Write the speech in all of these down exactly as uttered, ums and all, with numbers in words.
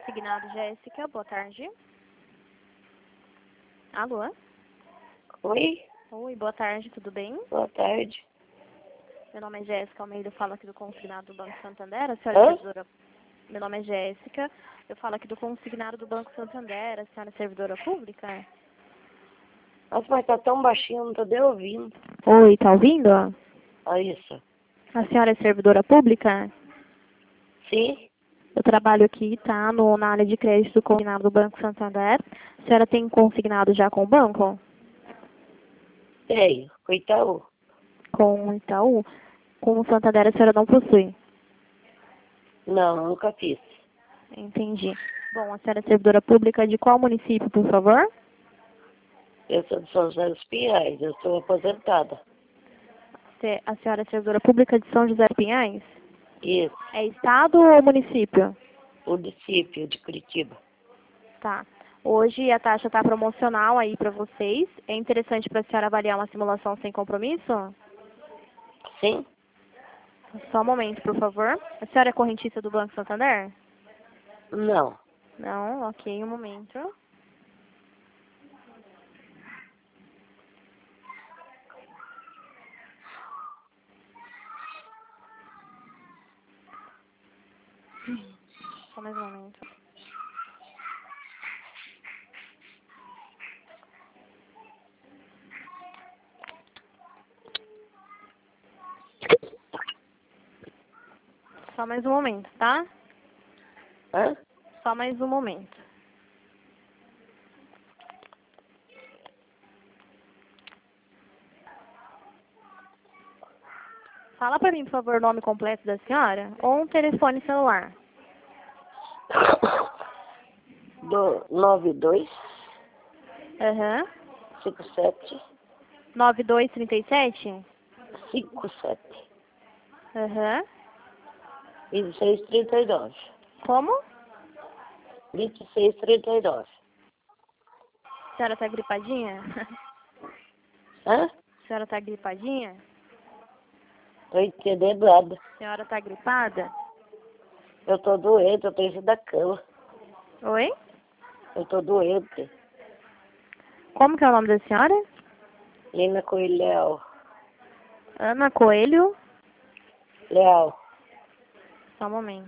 Consignado Jéssica, boa tarde. Alô? Oi, Oi, boa tarde, tudo bem? boa tarde. Meu nome é Jéssica Almeida, eu falo aqui do Consignado do Banco Santander. A senhora é Hã? servidora... Meu nome é Jéssica, eu falo aqui do Consignado do Banco Santander. A senhora é servidora pública? Nossa, mas tá tão baixinho, não tô nem ouvindo. Oi, tá ouvindo? Olha isso. A senhora é servidora pública? Sim? Eu trabalho aqui, tá, no, na área de crédito do Consignado do Banco Santander. A senhora tem consignado já com o banco? Tenho. Com Itaú. Com o Itaú? Com o Santander a senhora não possui? Não, nunca fiz. Entendi. Bom, a senhora é servidora pública de qual município, por favor? Eu sou de São José dos Pinhais, eu sou aposentada. Se- A senhora é servidora pública de São José dos Pinhais? Isso. É estado ou município? Município de Curitiba. Tá. Hoje a taxa está promocional aí para vocês. É interessante para a senhora avaliar uma simulação sem compromisso? Sim? Só um momento, por favor. A senhora é correntista do Banco Santander? Não. Não, ok, um momento. Só mais um momento. Só mais um momento, tá? Hã? Só mais um momento. Fala pra mim, por favor, o nome completo da senhora ou um telefone celular. Do nove dois Aham. cinco sete nove dois três sete? cinco sete Aham. vinte e seis trinta e nove. Como? vinte e seis trinta e nove. A senhora tá gripadinha? Hã? A senhora tá gripadinha? Tô entendendo nada. A senhora tá gripada? Eu tô doente, eu tô em cima da cama. Oi? Eu tô doente. Como que é o nome da senhora? Lina Coelho Leal. Ana Coelho. Leal. Só um momento.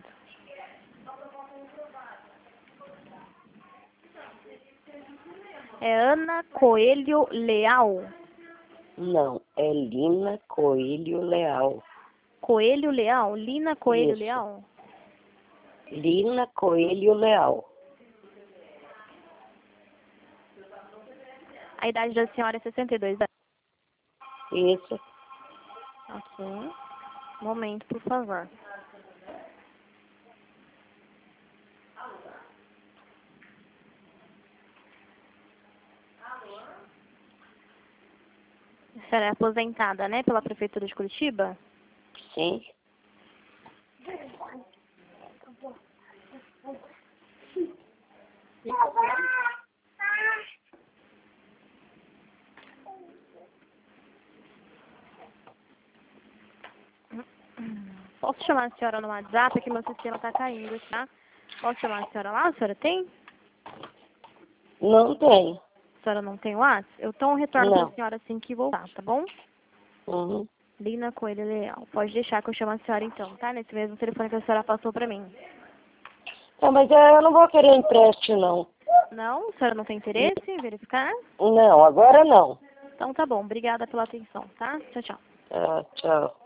É Ana Coelho Leal. Não, é Lina Coelho Leal. Coelho Leal? Lina Coelho Isso. Leal? Lina Coelho Leal. A idade da senhora é sessenta e dois anos. Isso. Ok. Um momento, por favor. A senhora é aposentada, né, pela Prefeitura de Curitiba? Sim. Posso chamar a senhora no WhatsApp, que meu sistema está caindo, tá? Posso chamar a senhora lá? A senhora tem? Não tem. A senhora não tem WhatsApp? Eu então retorno para Não. a senhora assim que voltar, tá bom? Uhum. Lina Coelho Leal. Pode deixar que eu chamo a senhora então, tá? Nesse mesmo telefone que a senhora passou para mim. Tá, mas eu não vou querer empréstimo, não. Não? A senhora não tem interesse em verificar? Não, agora não. Então tá bom. Obrigada pela atenção, tá? Tchau, tchau. Ah, tchau.